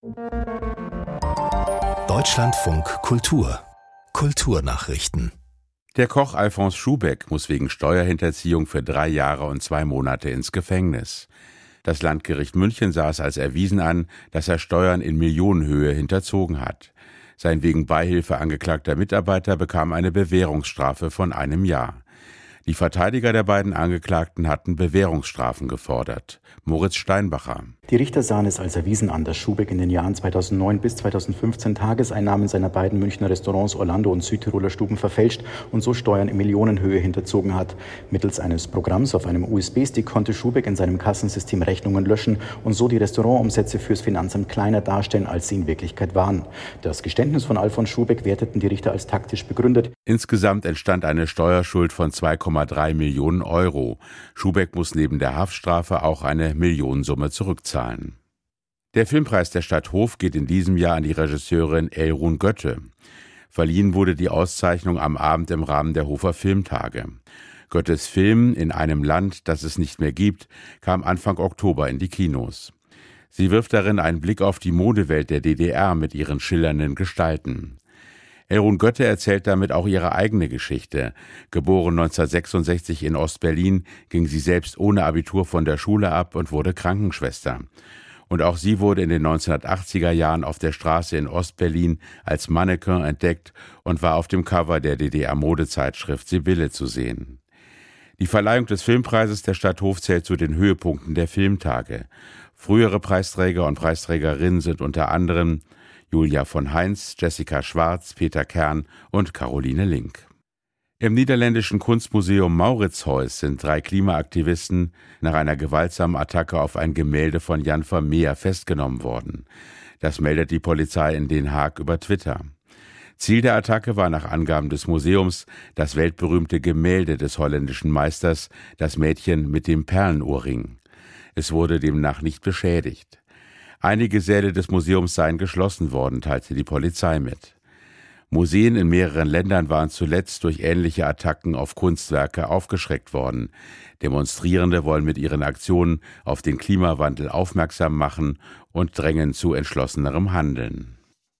Deutschlandfunk Kultur Kulturnachrichten. Der Koch Alfons Schubeck muss wegen Steuerhinterziehung für 3 Jahre und 2 Monate ins Gefängnis. Das Landgericht München sah es als erwiesen an, dass er Steuern in Millionenhöhe hinterzogen hat. Sein wegen Beihilfe angeklagter Mitarbeiter bekam eine Bewährungsstrafe von 1 Jahr. Die Verteidiger der beiden Angeklagten hatten Bewährungsstrafen gefordert. Moritz Steinbacher. Die Richter sahen es als erwiesen an, dass Schubeck in den Jahren 2009 bis 2015 Tageseinnahmen seiner beiden Münchner Restaurants Orlando und Südtiroler Stuben verfälscht und so Steuern in Millionenhöhe hinterzogen hat. Mittels eines Programms auf einem USB-Stick konnte Schubeck in seinem Kassensystem Rechnungen löschen und so die Restaurantumsätze fürs Finanzamt kleiner darstellen, als sie in Wirklichkeit waren. Das Geständnis von Alfons Schubeck werteten die Richter als taktisch begründet. Insgesamt entstand eine Steuerschuld von 2,3 Millionen Euro. Schubeck muss neben der Haftstrafe auch eine Millionensumme zurückzahlen. Der Filmpreis der Stadt Hof geht in diesem Jahr an die Regisseurin Elrun Götte. Verliehen wurde die Auszeichnung am Abend im Rahmen der Hofer Filmtage. Göttes Film In einem Land, das es nicht mehr gibt, kam Anfang Oktober in die Kinos. Sie wirft darin einen Blick auf die Modewelt der DDR mit ihren schillernden Gestalten. Elrun Götte erzählt damit auch ihre eigene Geschichte. Geboren 1966 in Ostberlin, ging sie selbst ohne Abitur von der Schule ab und wurde Krankenschwester. Und auch sie wurde in den 1980er Jahren auf der Straße in Ostberlin als Mannequin entdeckt und war auf dem Cover der DDR-Modezeitschrift Sibylle zu sehen. Die Verleihung des Filmpreises der Stadt Hof zählt zu den Höhepunkten der Filmtage. Frühere Preisträger und Preisträgerinnen sind unter anderem Julia von Heinz, Jessica Schwarz, Peter Kern und Caroline Link. Im niederländischen Kunstmuseum Mauritshuis sind 3 Klimaaktivisten nach einer gewaltsamen Attacke auf ein Gemälde von Jan Vermeer festgenommen worden. Das meldet die Polizei in Den Haag über Twitter. Ziel der Attacke war nach Angaben des Museums das weltberühmte Gemälde des holländischen Meisters, das Mädchen mit dem Perlenohrring. Es wurde demnach nicht beschädigt. Einige Säle des Museums seien geschlossen worden, teilte die Polizei mit. Museen in mehreren Ländern waren zuletzt durch ähnliche Attacken auf Kunstwerke aufgeschreckt worden. Demonstrierende wollen mit ihren Aktionen auf den Klimawandel aufmerksam machen und drängen zu entschlossenerem Handeln.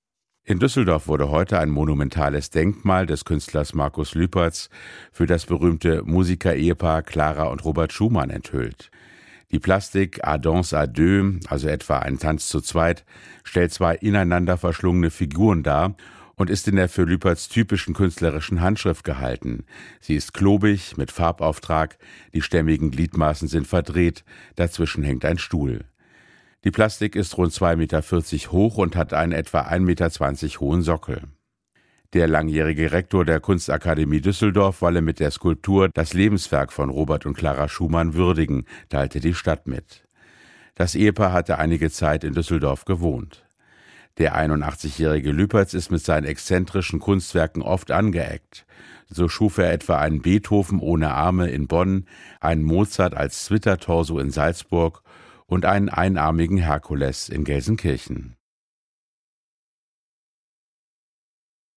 In Düsseldorf wurde heute ein monumentales Denkmal des Künstlers Markus Lüpertz für das berühmte Musiker-Ehepaar Clara und Robert Schumann enthüllt. Die Plastik A Danse à deux, also etwa ein Tanz zu zweit, stellt 2 ineinander verschlungene Figuren dar und ist in der für Lüpertz typischen künstlerischen Handschrift gehalten. Sie ist klobig, mit Farbauftrag, die stämmigen Gliedmaßen sind verdreht, dazwischen hängt ein Stuhl. Die Plastik ist rund 2,40 Meter hoch und hat einen etwa 1,20 Meter hohen Sockel. Der langjährige Rektor der Kunstakademie Düsseldorf wolle mit der Skulptur das Lebenswerk von Robert und Clara Schumann würdigen, teilte die Stadt mit. Das Ehepaar hatte einige Zeit in Düsseldorf gewohnt. Der 81-jährige Lüpertz ist mit seinen exzentrischen Kunstwerken oft angeeckt. So schuf er etwa einen Beethoven ohne Arme in Bonn, einen Mozart als Zwittertorso in Salzburg und einen einarmigen Herkules in Gelsenkirchen.